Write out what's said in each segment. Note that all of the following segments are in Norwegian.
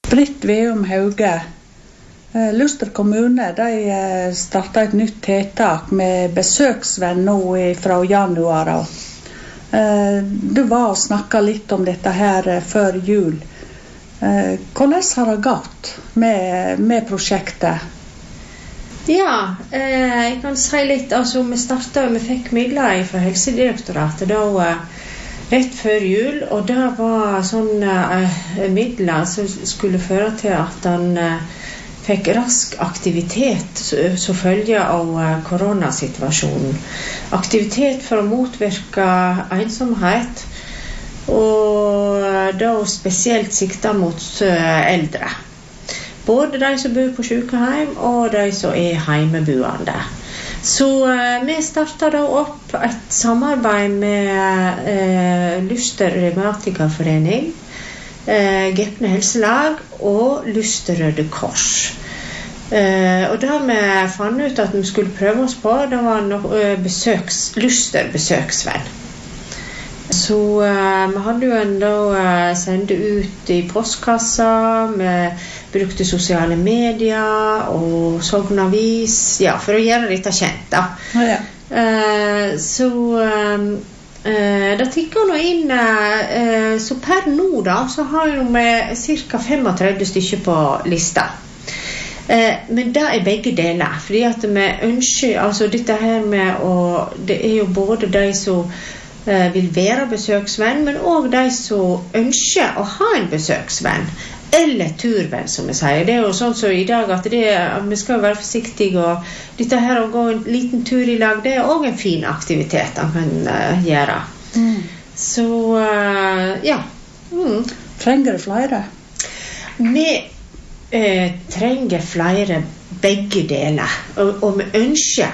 Britt Veum Hauge, Luster kommune, de startet et nytt tiltak med besøksvenn nå fra januar. Du var og snakket litt om dette her før jul. Hvordan har det gått med prosjektet? Ja, jeg kan si litt, altså vi fikk midler fra Helsedirektoratet da, rett før jul, og det var sånne midler som skulle føre til at han fikk rask aktivitet som følge av koronasituasjonen. Aktivitet for å motvirke ensomhet, og da spesielt sikta mot eldre. Både de som bor på sykehjem og de som hjemmeboende. Så vi startet da opp et samarbeid med Luster Reumatikerforening, Gepne Helselag og Luster Røde Kors. Og da vi fant ut at vi skulle prøve oss på, det var Luster besøksvenn. Så vi hadde jo enda sendt ut i postkassa, vi brukte sosiale medier og sognavis, ja, for å gjøre dette kjent da. Ja. Så det tikker nå inn, så per nå da, så har vi cirka 35 stykker på lista. Men det begge deler, fordi at vi ønsker, altså dette her med det jo både de som vil være besøksvenn, men også de som ønsker å ha en besøksvenn, eller turvenn, som vi sier. Det jo sånn som i dag at vi skal være forsiktige, og dette her å gå en liten tur i lag, det også en fin aktivitet man kan gjøre. Så, ja. Trenger det flere? Vi trenger flere begge deler, og vi ønsker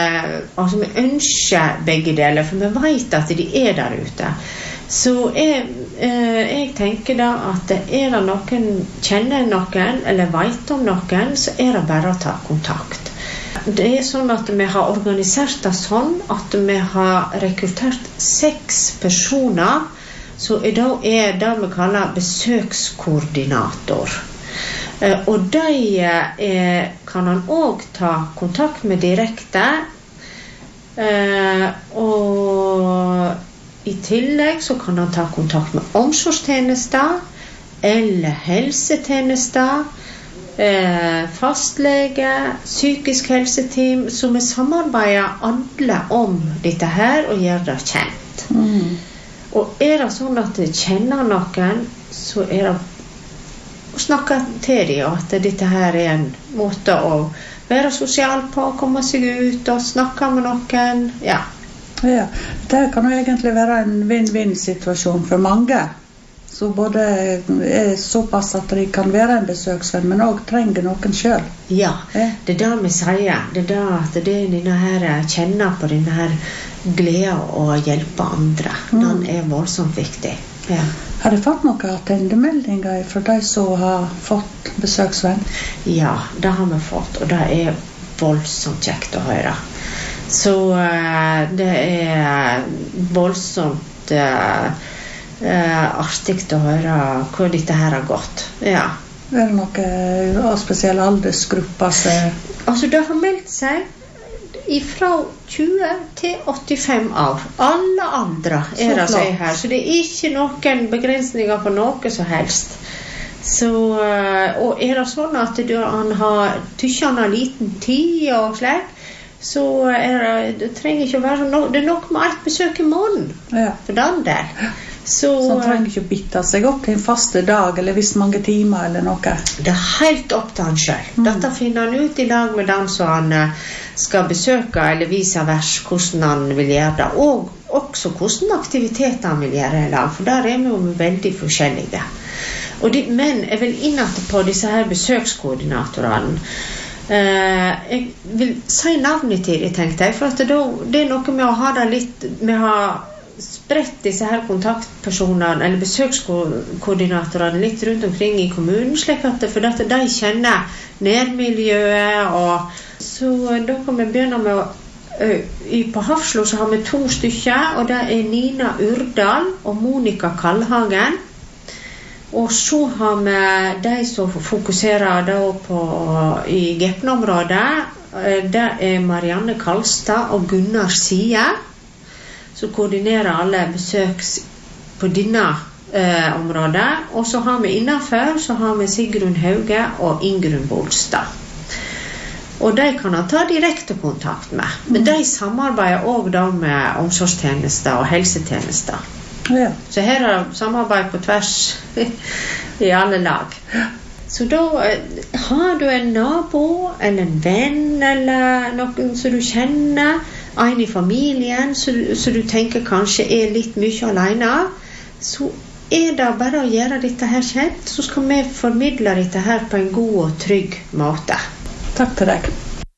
begge deler, for vi vet at de der ute. Så jeg tenker da at det noen, kjenner noen eller vet om noen, så det bare å ta kontakt. Det sånn at vi har organisert det sånn at vi har rekruttert 6 personer, så i dag det vi kaller besøkskoordinator. Og de kan han også ta kontakt med direkte, og i tillegg så kan han ta kontakt med omsorgstjenester eller helsetjenester, fastlege, psykisk helseteam, så vi samarbeider alle om dette her og gjør det kjent. Og det sånn at de kjenner noen, så det å snakke til dem, og at dette her en måte å være sosial på, komme seg ut og snakke med noen, ja. Ja, det kan jo egentlig være en win-win-situasjon for mange, så både såpass at de kan være en besøksvenn, men også trenger noen selv. Ja, det det vi sier, det at det denne her kjenner på denne her glede å hjelpe andre, den voldsomt viktig. Ja. Har du fått noen attendemeldinger fra de som har fått besøksvenn? Ja, det har vi fått, og det voldsomt kjekt å høre. Så det voldsomt artig å høre hvor dette her har gått. Ja. Det noen spesielle aldersgrupper? Altså, det har meldt seg fra 20 til 85 år. Alle andre det som her. Så det ikke noen begrensninger på noe som helst. Så, og det sånn at han har liten tid og slik, så det trenger ikke å være sånn. Det nok med et besøk i måneden. Ja. For den del. Så han trenger ikke å bitte seg opp til en faste dag, eller visst mange timer, eller noe. Det helt opp til han selv. Dette finner han ut i lag med den som han skal besøke, eller vise vers hvordan han vil gjøre det, og også hvordan aktiviteter han vil gjøre i lag, for der vi jo veldig forskjellige. Men jeg vil innate på disse her besøkskoordinatorene. Jeg vil si navnet til det, tenkte jeg, for at det noe med å ha det litt, med å ha spredt disse her kontaktpersonene eller besøkskoordinatorene litt rundt omkring i kommunen, slik at de kjenner nærmiljøet, og så da kan vi begynne med på Hafslo så har vi 2 stykker, og det Nina Urdal og Monika Kallhagen. Og så har vi de som fokuserer da i Gepne-området. Det Marianne Kalstad og Gunnar Sie, som koordinerer alle besøk på denne området. Og så har vi innenfor, så har vi Sigrun Hauge og Ingrun Bolstad. Og de kan han ta direkte kontakt med. Men de samarbeider også da med omsorgstjenester og helsetjenester. Ja. Så her er samarbeid på tvers i alle lag. Så da har du en nabo, eller en venn, eller noen som du kjenner, en i familien, så du tenker kanskje litt mye alene, så det bare å gjøre dette her kjent, så skal vi formidle dette her på en god og trygg måte. Takk til deg.